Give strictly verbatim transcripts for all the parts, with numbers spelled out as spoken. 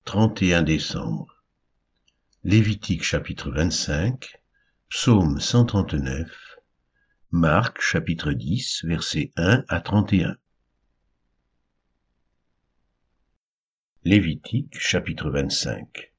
trente et un décembre. Lévitique chapitre vingt-cinq, Psaume cent trente-neuf, Marc chapitre dix, versets un à trente et un. Lévitique chapitre vingt-cinq.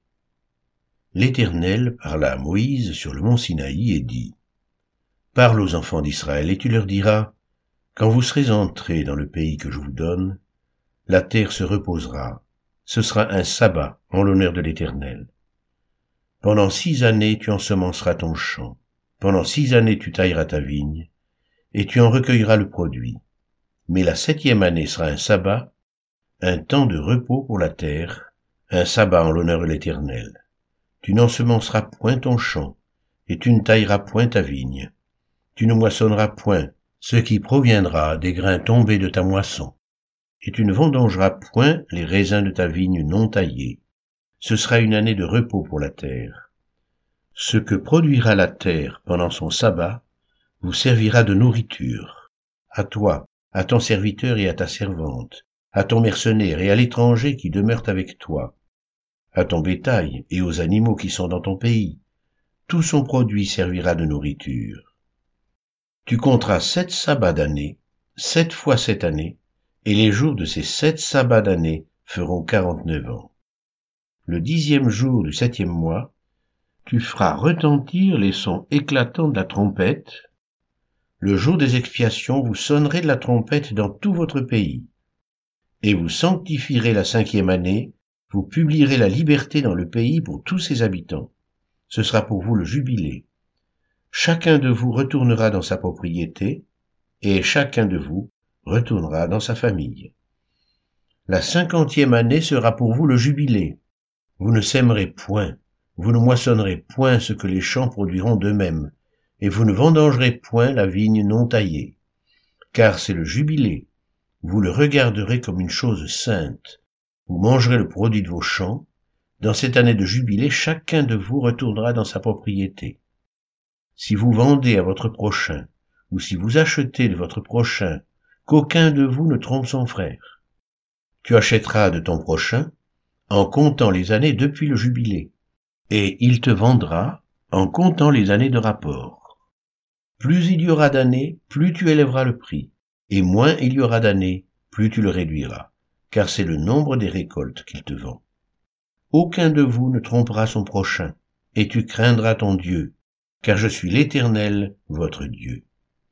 L'Éternel parla à Moïse sur le mont Sinaï et dit : Parle aux enfants d'Israël et tu leur diras : Quand vous serez entrés dans le pays que je vous donne, la terre se reposera. Ce sera un sabbat en l'honneur de l'Éternel. Pendant six années tu ensemenceras ton champ. Pendant six années tu tailleras ta vigne, et tu en recueilleras le produit. Mais la septième année sera un sabbat, un temps de repos pour la terre, un sabbat en l'honneur de l'Éternel. Tu n'ensemenceras point ton champ, et tu ne tailleras point ta vigne. Tu ne moissonneras point ce qui proviendra des grains tombés de ta moisson. Et tu ne vendangeras point les raisins de ta vigne non taillés. Ce sera une année de repos pour la terre. Ce que produira la terre pendant son sabbat vous servira de nourriture. À toi, à ton serviteur et à ta servante, à ton mercenaire et à l'étranger qui demeure avec toi, à ton bétail et aux animaux qui sont dans ton pays. Tout son produit servira de nourriture. Tu compteras sept sabbats d'année, sept fois sept années, et les jours de ces sept sabbats d'année feront quarante-neuf ans. Le dixième jour du septième mois, tu feras retentir les sons éclatants de la trompette. Le jour des expiations, vous sonnerez de la trompette dans tout votre pays. Et vous sanctifierez la cinquième année, vous publierez la liberté dans le pays pour tous ses habitants. Ce sera pour vous le jubilé. Chacun de vous retournera dans sa propriété, et chacun de vous retournera dans sa famille. La cinquantième année sera pour vous le jubilé. Vous ne sèmerez point, vous ne moissonnerez point ce que les champs produiront d'eux-mêmes, et vous ne vendangerez point la vigne non taillée. Car c'est le jubilé, vous le regarderez comme une chose sainte. Vous mangerez le produit de vos champs. Dans cette année de jubilé, chacun de vous retournera dans sa propriété. Si vous vendez à votre prochain, ou si vous achetez de votre prochain, qu'aucun de vous ne trompe son frère. Tu achèteras de ton prochain en comptant les années depuis le jubilé, et il te vendra en comptant les années de rapport. Plus il y aura d'années, plus tu élèveras le prix, et moins il y aura d'années, plus tu le réduiras, car c'est le nombre des récoltes qu'il te vend. Aucun de vous ne trompera son prochain, et tu craindras ton Dieu, car je suis l'Éternel, votre Dieu.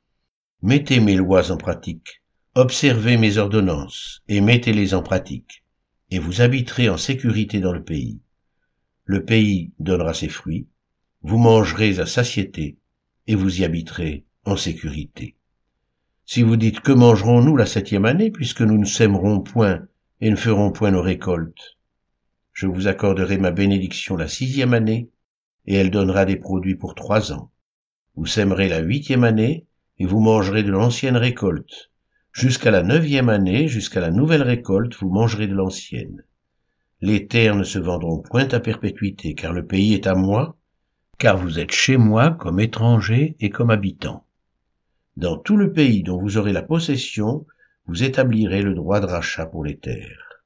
Mettez mes lois en pratique, observez mes ordonnances, et mettez-les en pratique, et vous habiterez en sécurité dans le pays. Le pays donnera ses fruits, vous mangerez à satiété, et vous y habiterez en sécurité. Si vous dites : que mangerons-nous la septième année, puisque nous ne sèmerons point et ne ferons point nos récoltes ? Je vous accorderai ma bénédiction la sixième année, et elle donnera des produits pour trois ans. Vous sèmerez la huitième année, et vous mangerez de l'ancienne récolte. Jusqu'à la neuvième année, jusqu'à la nouvelle récolte, vous mangerez de l'ancienne. Les terres ne se vendront point à perpétuité, car le pays est à moi, car vous êtes chez moi comme étrangers et comme habitants. Dans tout le pays dont vous aurez la possession, vous établirez le droit de rachat pour les terres.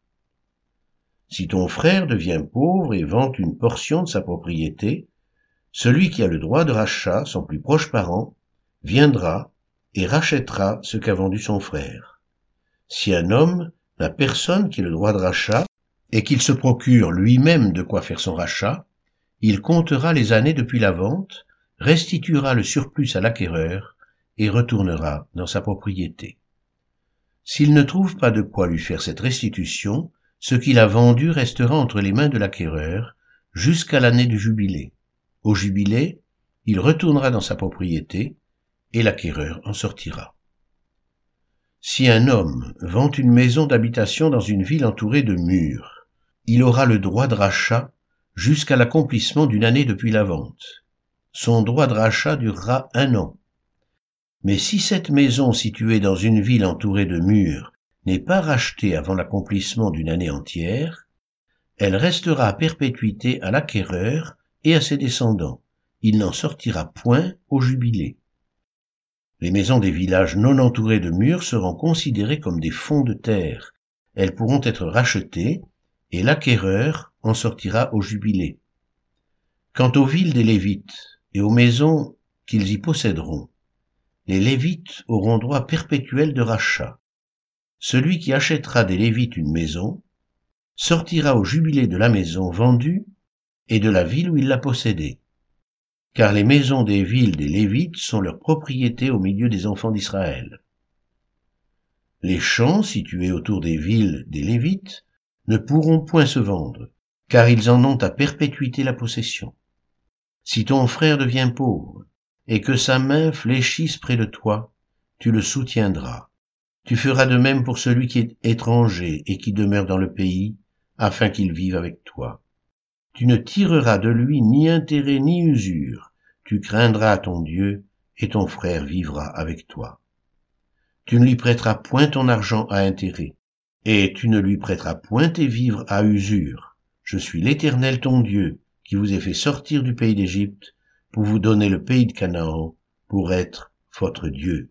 Si ton frère devient pauvre et vend une portion de sa propriété, celui qui a le droit de rachat, son plus proche parent, viendra et rachètera ce qu'a vendu son frère. Si un homme n'a personne qui ait le droit de rachat, et qu'il se procure lui-même de quoi faire son rachat, il comptera les années depuis la vente, restituera le surplus à l'acquéreur, et retournera dans sa propriété. S'il ne trouve pas de quoi lui faire cette restitution, ce qu'il a vendu restera entre les mains de l'acquéreur jusqu'à l'année du jubilé. Au jubilé, il retournera dans sa propriété, et l'acquéreur en sortira. Si un homme vend une maison d'habitation dans une ville entourée de murs, il aura le droit de rachat jusqu'à l'accomplissement d'une année depuis la vente. Son droit de rachat durera un an. Mais si cette maison située dans une ville entourée de murs n'est pas rachetée avant l'accomplissement d'une année entière, elle restera à perpétuité à l'acquéreur et à ses descendants. Il n'en sortira point au jubilé. Les maisons des villages non entourés de murs seront considérées comme des fonds de terre. Elles pourront être rachetées, et l'acquéreur en sortira au jubilé. Quant aux villes des Lévites et aux maisons qu'ils y posséderont, les Lévites auront droit perpétuel de rachat. Celui qui achètera des Lévites une maison sortira au jubilé de la maison vendue et de la ville où il l'a possédée. Car les maisons des villes des Lévites sont leur propriété au milieu des enfants d'Israël. Les champs situés autour des villes des Lévites ne pourront point se vendre, car ils en ont à perpétuité la possession. Si ton frère devient pauvre, et que sa main fléchisse près de toi, tu le soutiendras. Tu feras de même pour celui qui est étranger et qui demeure dans le pays, afin qu'il vive avec toi. Tu ne tireras de lui ni intérêt ni usure, tu craindras ton Dieu, et ton frère vivra avec toi. Tu ne lui prêteras point ton argent à intérêt, et tu ne lui prêteras point tes vivres à usure. Je suis l'Éternel ton Dieu, qui vous ai fait sortir du pays d'Égypte, pour vous donner le pays de Canaan, pour être votre Dieu.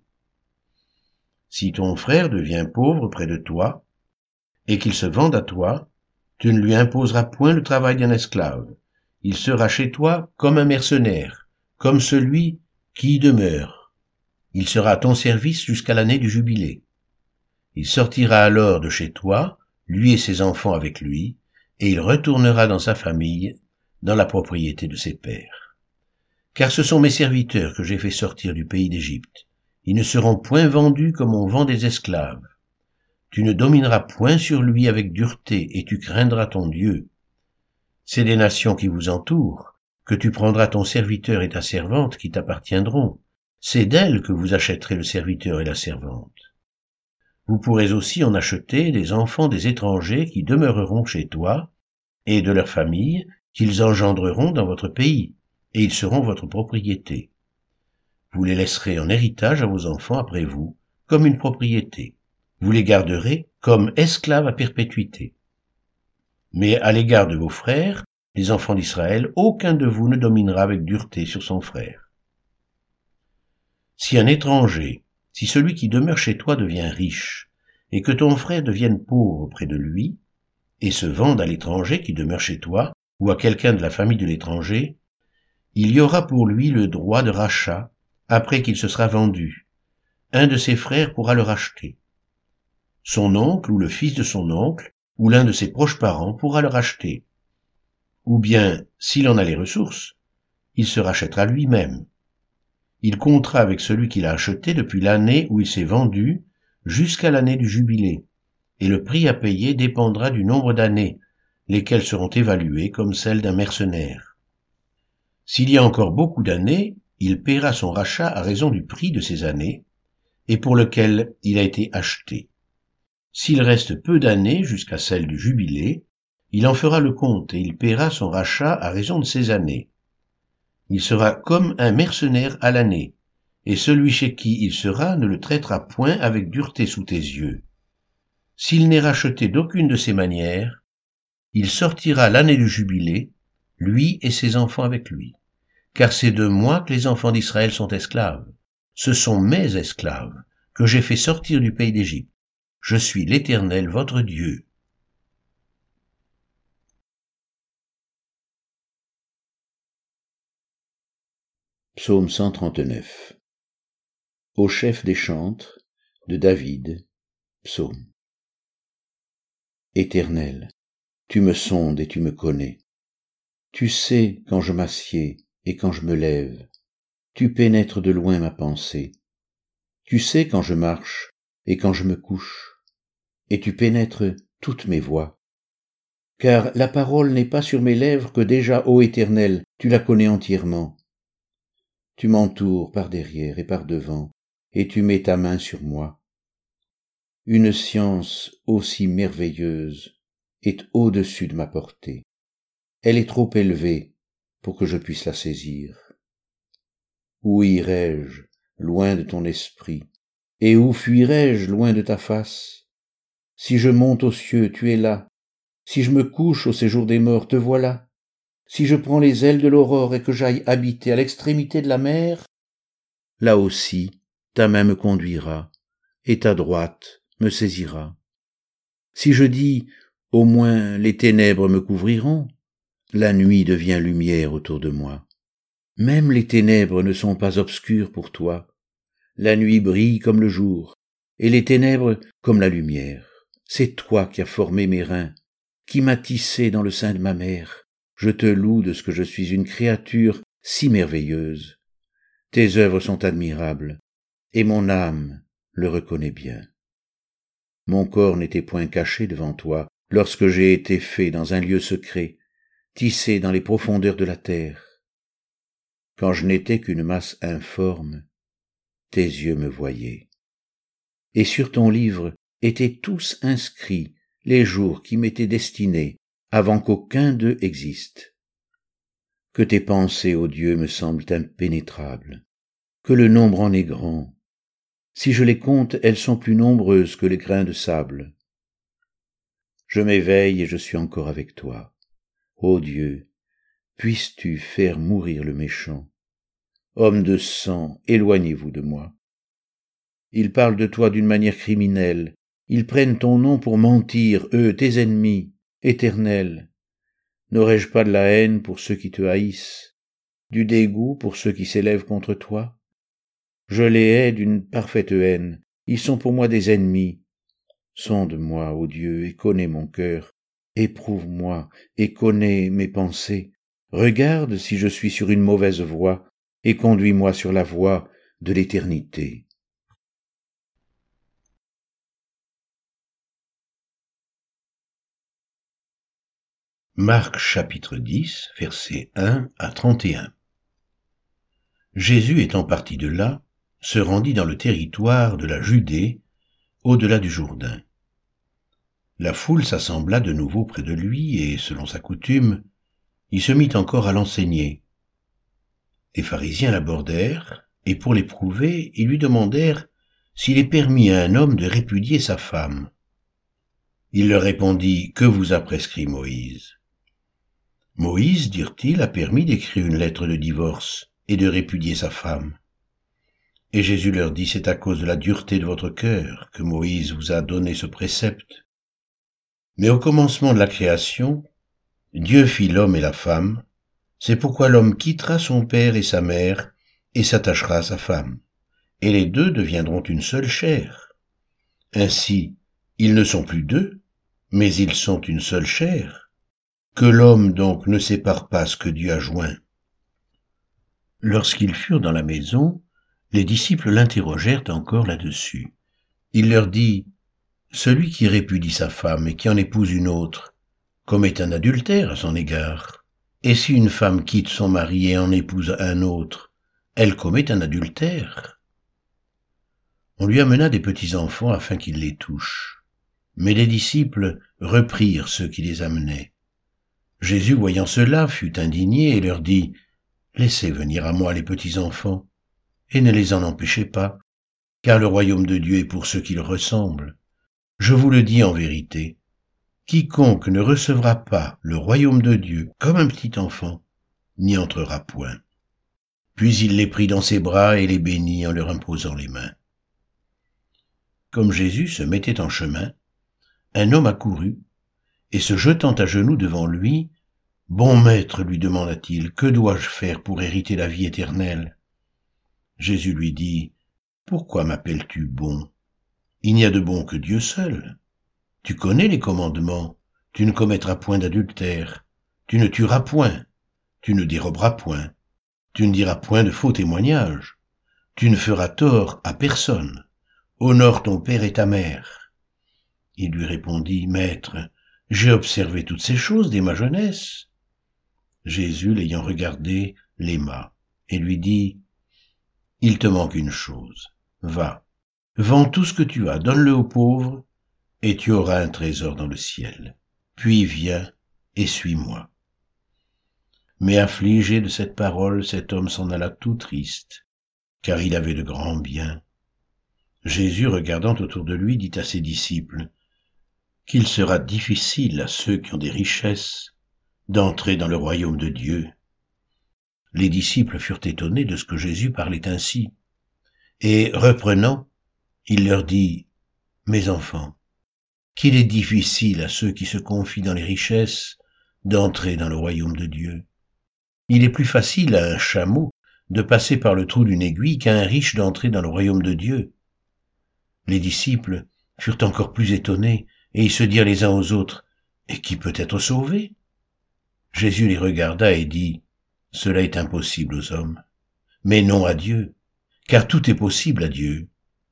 Si ton frère devient pauvre près de toi, et qu'il se vende à toi, tu ne lui imposeras point le travail d'un esclave. Il sera chez toi comme un mercenaire, comme celui qui y demeure. Il sera à ton service jusqu'à l'année du jubilé. Il sortira alors de chez toi, lui et ses enfants avec lui, et il retournera dans sa famille, dans la propriété de ses pères. Car ce sont mes serviteurs que j'ai fait sortir du pays d'Égypte. Ils ne seront point vendus comme on vend des esclaves. Tu ne domineras point sur lui avec dureté, et tu craindras ton Dieu. C'est des nations qui vous entourent, que tu prendras ton serviteur et ta servante qui t'appartiendront. C'est d'elles que vous achèterez le serviteur et la servante. Vous pourrez aussi en acheter des enfants des étrangers qui demeureront chez toi, et de leurs familles qu'ils engendreront dans votre pays, et ils seront votre propriété. Vous les laisserez en héritage à vos enfants après vous, comme une propriété. Vous les garderez comme esclaves à perpétuité. Mais à l'égard de vos frères, les enfants d'Israël, aucun de vous ne dominera avec dureté sur son frère. Si un étranger, si celui qui demeure chez toi devient riche, et que ton frère devienne pauvre près de lui, et se vende à l'étranger qui demeure chez toi, ou à quelqu'un de la famille de l'étranger, il y aura pour lui le droit de rachat, après qu'il se sera vendu. Un de ses frères pourra le racheter. Son oncle ou le fils de son oncle, ou l'un de ses proches parents pourra le racheter. Ou bien, s'il en a les ressources, il se rachètera lui-même. Il comptera avec celui qui l'a acheté depuis l'année où il s'est vendu jusqu'à l'année du jubilé, et le prix à payer dépendra du nombre d'années, lesquelles seront évaluées comme celles d'un mercenaire. S'il y a encore beaucoup d'années, il paiera son rachat à raison du prix de ces années, et pour lequel il a été acheté. S'il reste peu d'années jusqu'à celle du jubilé, il en fera le compte et il paiera son rachat à raison de ces années. Il sera comme un mercenaire à l'année, et celui chez qui il sera ne le traitera point avec dureté sous tes yeux. S'il n'est racheté d'aucune de ces manières, il sortira l'année du jubilé, lui et ses enfants avec lui. Car c'est de moi que les enfants d'Israël sont esclaves. Ce sont mes esclaves, que j'ai fait sortir du pays d'Égypte. Je suis l'Éternel, votre Dieu. Psaume cent trente-neuf. Au chef des chantres, de David, psaume. Éternel, tu me sondes et tu me connais. Tu sais quand je m'assieds et quand je me lève. Tu pénètres de loin ma pensée. Tu sais quand je marche et quand je me couche. Et tu pénètres toutes mes voies. Car la parole n'est pas sur mes lèvres que déjà, ô Éternel, tu la connais entièrement. Tu m'entoures par derrière et par devant, et tu mets ta main sur moi. Une science aussi merveilleuse est au-dessus de ma portée. Elle est trop élevée pour que je puisse la saisir. Où irai-je loin de ton esprit, et où fuirai-je loin de ta face? Si je monte aux cieux, tu es là. Si je me couche au séjour des morts, te voilà. Si je prends les ailes de l'aurore et que j'aille habiter à l'extrémité de la mer, là aussi ta main me conduira, et ta droite me saisira. Si je dis, Au moins les ténèbres me couvriront, la nuit devient lumière autour de moi. Même les ténèbres ne sont pas obscures pour toi. La nuit brille comme le jour, et les ténèbres comme la lumière. C'est toi qui as formé mes reins, qui m'as tissé dans le sein de ma mère. Je te loue de ce que je suis une créature si merveilleuse. Tes œuvres sont admirables, et mon âme le reconnaît bien. Mon corps n'était point caché devant toi, lorsque j'ai été fait dans un lieu secret, tissé dans les profondeurs de la terre. Quand je n'étais qu'une masse informe, tes yeux me voyaient. Et sur ton livre étaient tous inscrits les jours qui m'étaient destinés avant qu'aucun d'eux existe. Que tes pensées, ô Dieu, me semblent impénétrables, que le nombre en est grand. Si je les compte, elles sont plus nombreuses que les grains de sable. Je m'éveille et je suis encore avec toi. Ô Dieu, puisses-tu faire mourir le méchant. Homme de sang, éloignez-vous de moi. Ils parlent de toi d'une manière criminelle. Ils prennent ton nom pour mentir, eux, tes ennemis, éternels. N'aurais-je pas de la haine pour ceux qui te haïssent, du dégoût pour ceux qui s'élèvent contre toi? Je les hais d'une parfaite haine. Ils sont pour moi des ennemis. Sonde-moi, ô Dieu, et connais mon cœur. Éprouve-moi et connais mes pensées. Regarde si je suis sur une mauvaise voie, et conduis-moi sur la voie de l'éternité. Marc chapitre dix, versets un à trente et un. Jésus étant parti de là, se rendit dans le territoire de la Judée, au-delà du Jourdain. La foule s'assembla de nouveau près de lui, et, selon sa coutume, il se mit encore à l'enseigner. Les pharisiens l'abordèrent, et pour l'éprouver, ils lui demandèrent s'il est permis à un homme de répudier sa femme. Il leur répondit, « Que vous a prescrit Moïse ?» Moïse, dirent-ils, a permis d'écrire une lettre de divorce et de répudier sa femme. Et Jésus leur dit, « C'est à cause de la dureté de votre cœur que Moïse vous a donné ce précepte. Mais au commencement de la création, Dieu fit l'homme et la femme. C'est pourquoi l'homme quittera son père et sa mère et s'attachera à sa femme, et les deux deviendront une seule chair. Ainsi, ils ne sont plus deux, mais ils sont une seule chair. Que l'homme donc ne sépare pas ce que Dieu a joint. » Lorsqu'ils furent dans la maison, les disciples l'interrogèrent encore là-dessus. Il leur dit, « Celui qui répudie sa femme et qui en épouse une autre, commet un adultère à son égard. Et si une femme quitte son mari et en épouse un autre, elle commet un adultère. » On lui amena des petits-enfants afin qu'il les touche. Mais les disciples reprirent ceux qui les amenaient. Jésus, voyant cela, fut indigné et leur dit, « Laissez venir à moi les petits-enfants, et ne les en empêchez pas, car le royaume de Dieu est pour ceux qui le ressemblent. Je vous le dis en vérité, quiconque ne recevra pas le royaume de Dieu comme un petit enfant, n'y entrera point. » Puis il les prit dans ses bras et les bénit en leur imposant les mains. Comme Jésus se mettait en chemin, un homme accourut, et se jetant à genoux devant lui, « Bon maître, lui demanda-t-il, que dois-je faire pour hériter la vie éternelle ?» Jésus lui dit, « Pourquoi m'appelles-tu bon? Il n'y a de bon que Dieu seul. Tu connais les commandements, tu ne commettras point d'adultère, tu ne tueras point, tu ne déroberas point, tu ne diras point de faux témoignages, tu ne feras tort à personne, honore ton père et ta mère. » Il lui répondit, « Maître, j'ai observé toutes ces choses dès ma jeunesse. » Jésus, l'ayant regardé, l'aima et lui dit, « Il te manque une chose. Va, vends tout ce que tu as, donne-le aux pauvres, et tu auras un trésor dans le ciel. Puis viens et suis-moi. » Mais affligé de cette parole, cet homme s'en alla tout triste, car il avait de grands biens. Jésus, regardant autour de lui, dit à ses disciples, « Qu'il sera difficile à ceux qui ont des richesses d'entrer dans le royaume de Dieu. » Les disciples furent étonnés de ce que Jésus parlait ainsi. Et reprenant, il leur dit, « Mes enfants, qu'il est difficile à ceux qui se confient dans les richesses d'entrer dans le royaume de Dieu. Il est plus facile à un chameau de passer par le trou d'une aiguille qu'à un riche d'entrer dans le royaume de Dieu. Les disciples furent encore plus étonnés, et ils se dirent les uns aux autres, « Et qui peut être sauvé ?» Jésus les regarda et dit, « Cela est impossible aux hommes, mais non à Dieu, car tout est possible à Dieu. »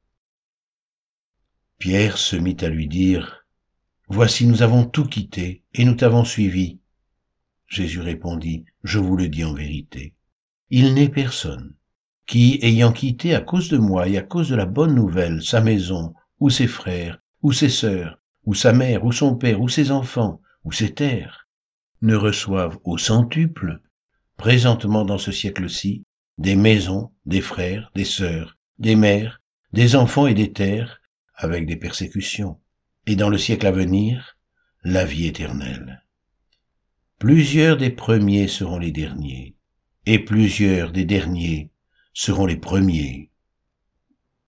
Pierre se mit à lui dire, « Voici, nous avons tout quitté, et nous t'avons suivi. » Jésus répondit, « Je vous le dis en vérité, il n'est personne qui, ayant quitté à cause de moi et à cause de la bonne nouvelle sa maison, ou ses frères, ou ses sœurs, ou sa mère, ou son père, ou ses enfants, ou ses terres, ne reçoive au centuple, présentement dans ce siècle-ci, des maisons, des frères, des sœurs, des mères, des enfants et des terres, avec des persécutions, et dans le siècle à venir, la vie éternelle. Plusieurs des premiers seront les derniers, et plusieurs des derniers seront les premiers.